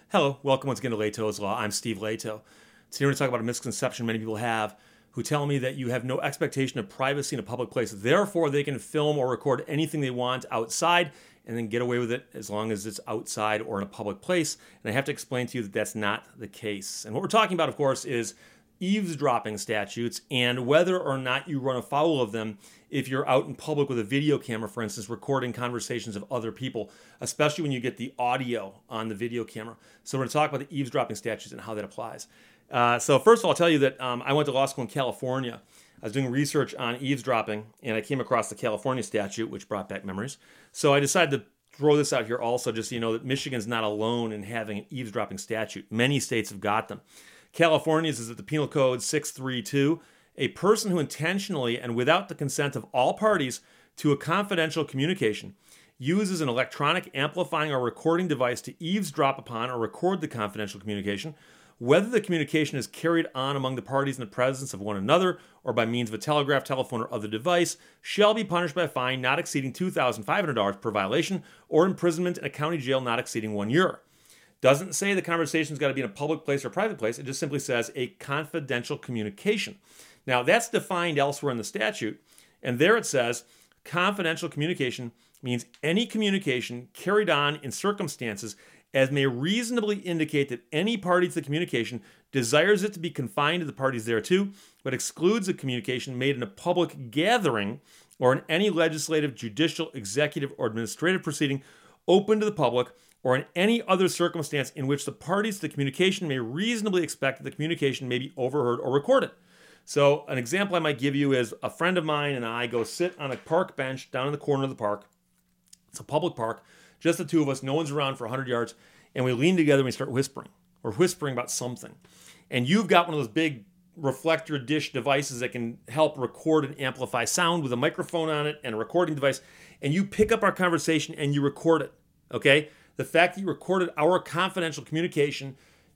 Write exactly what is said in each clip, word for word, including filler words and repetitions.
Hello, welcome once again to Lehto's Law. I'm Steve Lehto. Today we're going to talk about a misconception many people have who tell me that you have no expectation of privacy in a public place. Therefore, they can film or record anything they want outside and then get away with it as long as it's outside or in a public place. And I have to explain to you that that's not the case. And what we're talking about, of course, is eavesdropping statutes and whether or not you run afoul of them if you're out in public with a video camera, for instance, recording conversations of other people, especially when you get the audio on the video camera. So we're going to talk about the eavesdropping statutes and how that applies. Uh, so first of all, I'll tell you that um, I went to law school in California. I was doing research on eavesdropping, and I came across the California statute, which brought back memories. So I decided to throw this out here also, just so you know that Michigan's not alone in having an eavesdropping statute. Many states have got them. California's is at the Penal Code six thirty-two. A person who intentionally and without the consent of all parties to a confidential communication uses an electronic amplifying or recording device to eavesdrop upon or record the confidential communication, whether the communication is carried on among the parties in the presence of one another or by means of a telegraph, telephone, or other device, shall be punished by a fine not exceeding two thousand five hundred dollars per violation or imprisonment in a county jail not exceeding one year. Doesn't say the conversation's got to be in a public place or private place. It just simply says a confidential communication. Now, that's defined elsewhere in the statute, and there it says confidential communication means any communication carried on in circumstances as may reasonably indicate that any party to the communication desires it to be confined to the parties thereto, but excludes a communication made in a public gathering or in any legislative, judicial, executive, or administrative proceeding open to the public, or in any other circumstance in which the parties to the communication may reasonably expect that the communication may be overheard or recorded. So an example I might give you is a friend of mine and I go sit on a park bench down in the corner of the park. It's a public park, just the two of us, no one's around for one hundred yards, and we lean together and we start whispering. We're whispering about something. And you've got one of those big reflector dish devices that can help record and amplify sound with a microphone on it and a recording device, and you pick up our conversation and you record it, okay? The fact that you recorded our confidential communication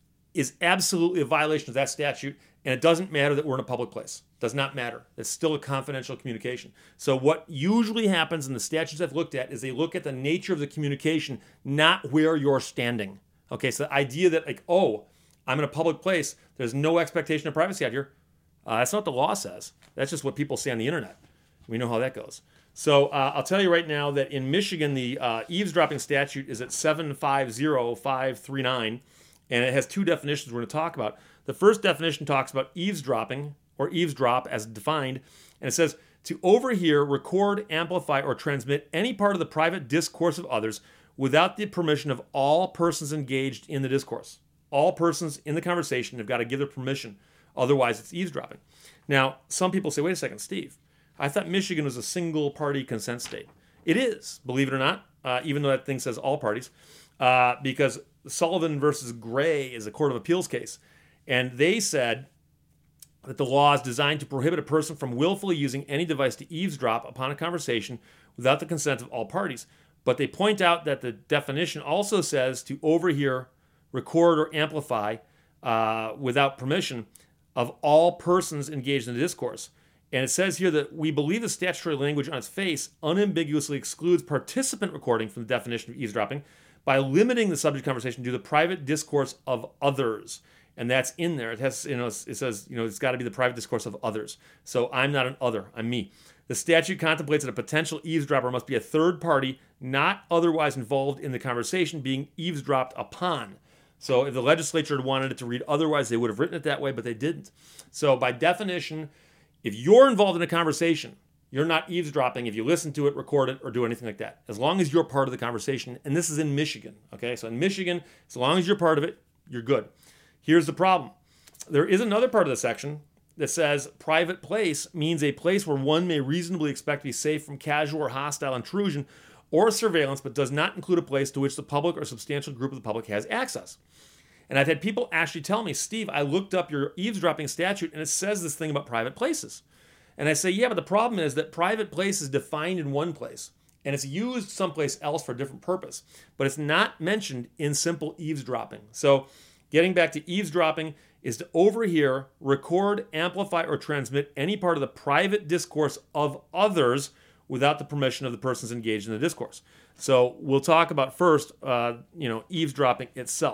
is absolutely a violation of that statute, and it doesn't matter that we're in a public place. It does not matter. It's still a confidential communication. So what usually happens in the statutes I've looked at is they look at the nature of the communication, not where you're standing. Okay, so the idea that like, oh, I'm in a public place, there's no expectation of privacy out here, uh, that's not what the law says. That's just what people say on the internet. We know how that goes. So uh, I'll tell you right now that in Michigan, the uh, eavesdropping statute is at seven five zero five three nine, and it has two definitions we're going to talk about. The first definition talks about eavesdropping, or eavesdrop as defined, and it says, to overhear, record, amplify, or transmit any part of the private discourse of others without the permission of all persons engaged in the discourse. All persons in the conversation have got to give their permission, otherwise it's eavesdropping. Now, some people say, wait a second, Steve, I thought Michigan was a single-party consent state. It is, believe it or not, uh, even though that thing says all parties, uh, because Sullivan versus Gray is a court of appeals case, and they said that the law is designed to prohibit a person from willfully using any device to eavesdrop upon a conversation without the consent of all parties. But they point out that the definition also says to overhear, record, or amplify uh, without permission of all persons engaged in the discourse. And it says here that we believe the statutory language on its face unambiguously excludes participant recording from the definition of eavesdropping by limiting the subject conversation to the private discourse of others. And that's in there. It has, you know, it says, you know, it's got to be the private discourse of others. So I'm not an other, I'm me. The statute contemplates that a potential eavesdropper must be a third party, not otherwise involved in the conversation being eavesdropped upon. So if the legislature had wanted it to read otherwise, they would have written it that way, but they didn't. So by definition, if you're involved in a conversation, you're not eavesdropping if you listen to it, record it, or do anything like that, as long as you're part of the conversation. And this is in Michigan, okay? So in Michigan, as long as you're part of it, you're good. Here's the problem. There is another part of the section that says private place means a place where one may reasonably expect to be safe from casual or hostile intrusion or surveillance, but does not include a place to which the public or substantial group of the public has access. And I've had people actually tell me, Steve, I looked up your eavesdropping statute and it says this thing about private places. And I say, yeah, but the problem is that private place is defined in one place and it's used someplace else for a different purpose, but it's not mentioned in simple eavesdropping. So getting back to eavesdropping is to overhear, record, amplify, or transmit any part of the private discourse of others without the permission of the persons engaged in the discourse. So we'll talk about first, uh, you know, eavesdropping itself.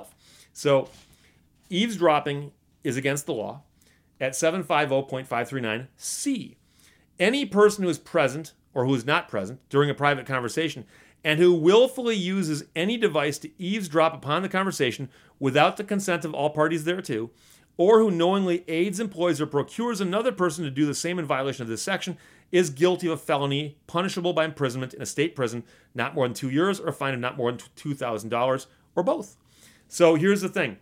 So eavesdropping is against the law at seven fifty point five three nine C. Any person who is present or who is not present during a private conversation and who willfully uses any device to eavesdrop upon the conversation without the consent of all parties thereto, or who knowingly aids, employs, or procures another person to do the same in violation of this section, is guilty of a felony punishable by imprisonment in a state prison not more than two years or a fine of not more than two thousand dollars or both. So here's the thing.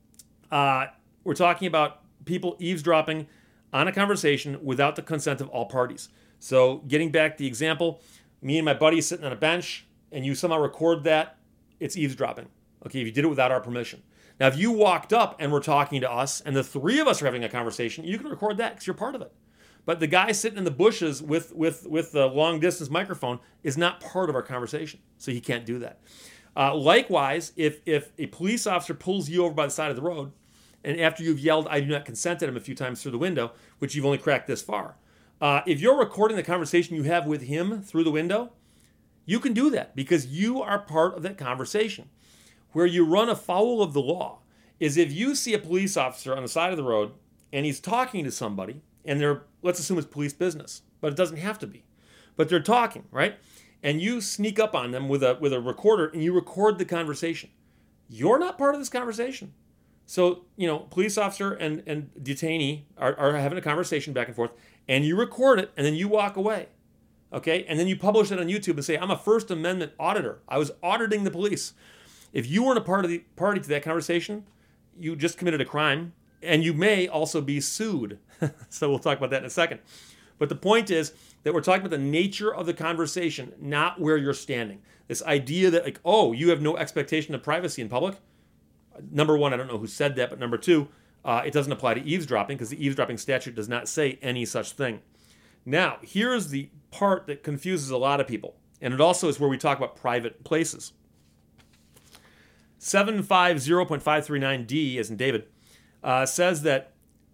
Uh, we're talking about people eavesdropping on a conversation without the consent of all parties. So getting back to the example, me and my buddy sitting on a bench and you somehow record that, it's eavesdropping. Okay, if you did it without our permission. Now, if you walked up and were talking to us and the three of us are having a conversation, you can record that because you're part of it. But the guy sitting in the bushes with, with, with the long distance microphone is not part of our conversation. So he can't do that. Uh, likewise, if, if a police officer pulls you over by the side of the road and after you've yelled, "I do not consent" at him a few times through the window, which you've only cracked this far, uh, if you're recording the conversation you have with him through the window, you can do that because you are part of that conversation. Where you run afoul of the law is if you see a police officer on the side of the road and he's talking to somebody and they're, let's assume it's police business, but it doesn't have to be. But they're talking, right? And you sneak up on them with a with a recorder and you record the conversation. You're not part of this conversation. So, you know, police officer and, and detainee are, are having a conversation back and forth and you record it and then you walk away. Okay? And then you publish it on YouTube and say, "I'm a First Amendment auditor. I was auditing the police." If you weren't a part of the party to that conversation, you just committed a crime, and you may also be sued. So we'll talk about that in a second. But the point is that we're talking about the nature of the conversation, not where you're standing. This idea that, like, oh, you have no expectation of privacy in public. Number one, I don't know who said that, but number two, uh, it doesn't apply to eavesdropping because the eavesdropping statute does not say any such thing. Now, here's the part that confuses a lot of people, and it also is where we talk about private places. seven fifty point five three nine D, as in David, uh, says that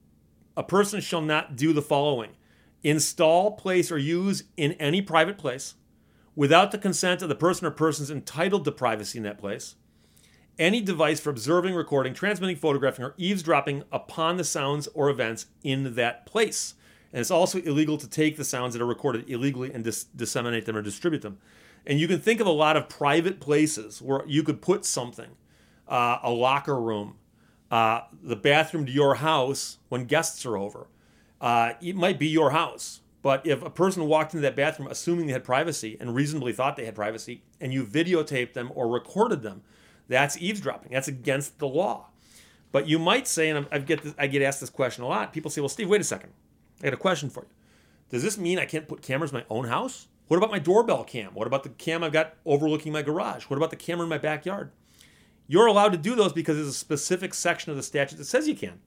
a person shall not do the following: install, place, or use in any private place, without the consent of the person or persons entitled to privacy in that place, any device for observing, recording, transmitting, photographing, or eavesdropping upon the sounds or events in that place. And it's also illegal to take the sounds that are recorded illegally and dis- disseminate them or distribute them. And you can think of a lot of private places where you could put something, uh, a locker room, uh, the bathroom to your house when guests are over. Uh, it might be your house, but if a person walked into that bathroom assuming they had privacy and reasonably thought they had privacy, and you videotaped them or recorded them, that's eavesdropping. That's against the law. But you might say, and I get this, I get asked this question a lot. People say, "Well, Steve, wait a second. I got a question for you. Does this mean I can't put cameras in my own house? What about my doorbell cam? What about the cam I've got overlooking my garage? What about the camera in my backyard?" You're allowed to do those because there's a specific section of the statute that says you can.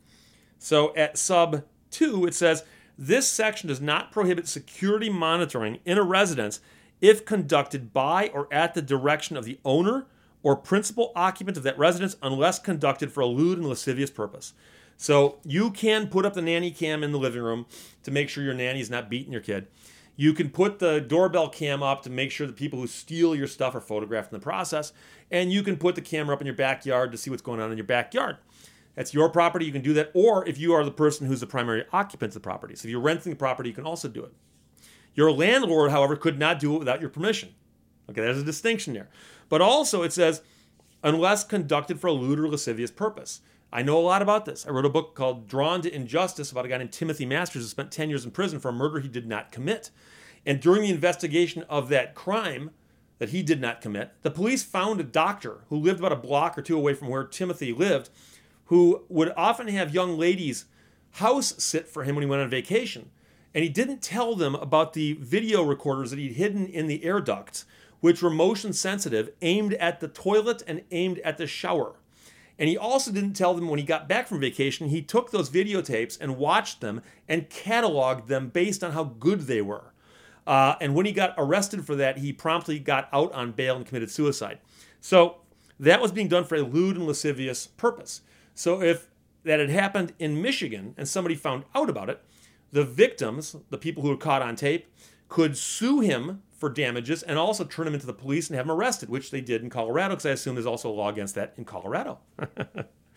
So at sub two, it says, "This section does not prohibit security monitoring in a residence if conducted by or at the direction of the owner or principal occupant of that residence unless conducted for a lewd and lascivious purpose." So you can put up the nanny cam in the living room to make sure your nanny is not beating your kid. You can put the doorbell cam up to make sure the people who steal your stuff are photographed in the process. And you can put the camera up in your backyard to see what's going on in your backyard. That's your property, you can do that. Or if you are the person who's the primary occupant of the property. So if you're renting the property, you can also do it. Your landlord, however, could not do it without your permission. Okay, there's a distinction there. But also it says, unless conducted for a lewd or lascivious purpose. I know a lot about this. I wrote a book called Drawn to Injustice about a guy named Timothy Masters who spent ten years in prison for a murder he did not commit. And during the investigation of that crime that he did not commit, the police found a doctor who lived about a block or two away from where Timothy lived, who would often have young ladies house sit for him when he went on vacation. And he didn't tell them about the video recorders that he'd hidden in the air ducts, which were motion sensitive, aimed at the toilet and aimed at the shower. And he also didn't tell them when he got back from vacation, he took those videotapes and watched them and cataloged them based on how good they were. Uh, and when he got arrested for that, he promptly got out on bail and committed suicide. So that was being done for a lewd and lascivious purpose. So if that had happened in Michigan and somebody found out about it, the victims, the people who were caught on tape, could sue him for damages and also turn him into the police and have him arrested, which they did in Colorado, because I assume there's also a law against that in Colorado.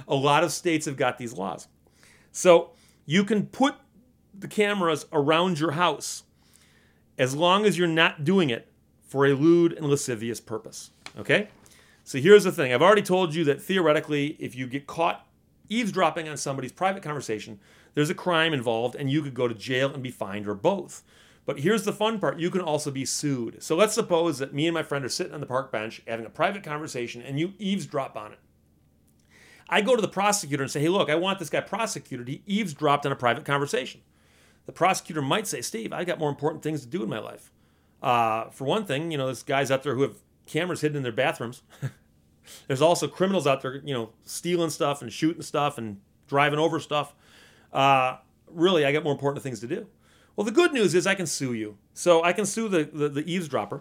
A lot of states have got these laws. So you can put the cameras around your house as long as you're not doing it for a lewd and lascivious purpose. Okay? So here's the thing. I've already told you that theoretically, if you get caught eavesdropping on somebody's private conversation, there's a crime involved and you could go to jail and be fined or both. But here's the fun part. You can also be sued. So let's suppose that me and my friend are sitting on the park bench having a private conversation and you eavesdrop on it. I go to the prosecutor and say, hey, look, I want this guy prosecuted. He eavesdropped on a private conversation. The prosecutor might say, Steve, I got more important things to do in my life. Uh, for one thing, you know, there's guys out there who have cameras hidden in their bathrooms. There's also criminals out there, you know, stealing stuff and shooting stuff and driving over stuff. Uh, really, I got more important things to do. Well, the good news is I can sue you. So I can sue the, the, the eavesdropper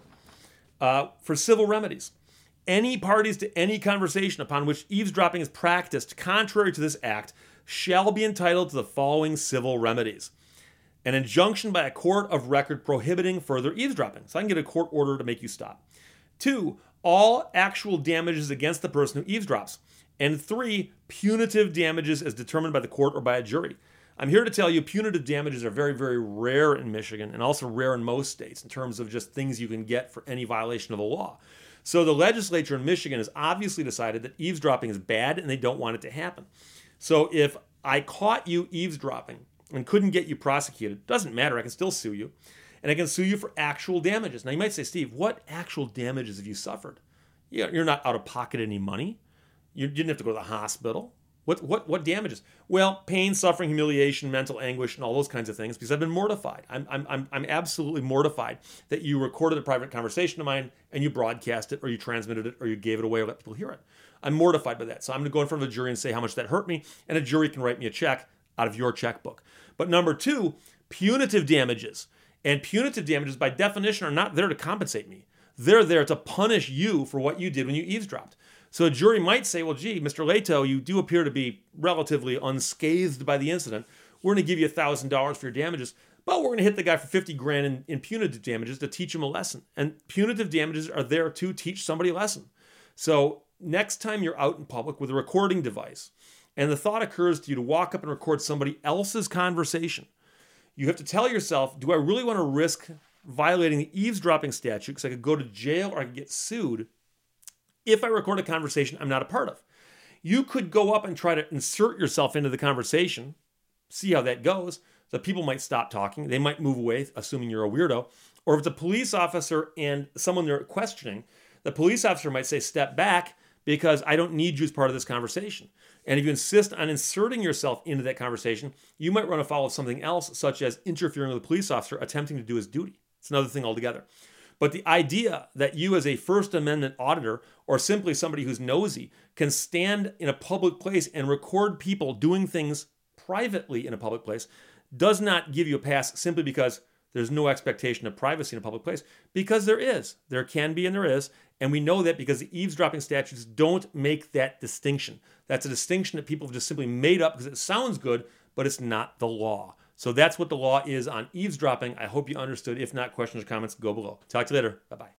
uh, for civil remedies. Any parties to any conversation upon which eavesdropping is practiced contrary to this act shall be entitled to the following civil remedies. An injunction by a court of record prohibiting further eavesdropping. So I can get a court order to make you stop. Two, all actual damages against the person who eavesdrops. And three, punitive damages as determined by the court or by a jury. I'm here to tell you punitive damages are very, very rare in Michigan and also rare in most states in terms of just things you can get for any violation of the law. So the legislature in Michigan has obviously decided that eavesdropping is bad and they don't want it to happen. So if I caught you eavesdropping and couldn't get you prosecuted, doesn't matter, I can still sue you. And I can sue you for actual damages. Now you might say, Steve, what actual damages have you suffered? You're not out of pocket any money. You didn't have to go to the hospital. What what what damages? Well, pain, suffering, humiliation, mental anguish, and all those kinds of things, because I've been mortified. I'm I'm I'm I'm absolutely mortified that you recorded a private conversation of mine and you broadcast it or you transmitted it or you gave it away or let people hear it. I'm mortified by that. So I'm going to go in front of a jury and say how much that hurt me, and a jury can write me a check out of your checkbook. But number two, punitive damages. And punitive damages, by definition, are not there to compensate me. They're there to punish you for what you did when you eavesdropped. So a jury might say, well, gee, Mister Leto, you do appear to be relatively unscathed by the incident. We're going to give you one thousand dollars for your damages, but we're going to hit the guy for fifty grand in, in punitive damages to teach him a lesson. And punitive damages are there to teach somebody a lesson. So next time you're out in public with a recording device and the thought occurs to you to walk up and record somebody else's conversation, you have to tell yourself, do I really want to risk violating the eavesdropping statute because I could go to jail or I could get sued if I record a conversation I'm not a part of? You could go up and try to insert yourself into the conversation, see how that goes. The people might stop talking. They might move away, assuming you're a weirdo. Or if it's a police officer and someone they're questioning, the police officer might say, step back because I don't need you as part of this conversation. And if you insist on inserting yourself into that conversation, you might run afoul of something else, such as interfering with a police officer attempting to do his duty. It's another thing altogether. But the idea that you as a First Amendment auditor or simply somebody who's nosy can stand in a public place and record people doing things privately in a public place does not give you a pass simply because there's no expectation of privacy in a public place, because there is. There can be and there is. And we know that because the eavesdropping statutes don't make that distinction. That's a distinction that people have just simply made up because it sounds good, but it's not the law. So that's what the law is on eavesdropping. I hope you understood. If not, questions or comments, go below. Talk to you later. Bye-bye.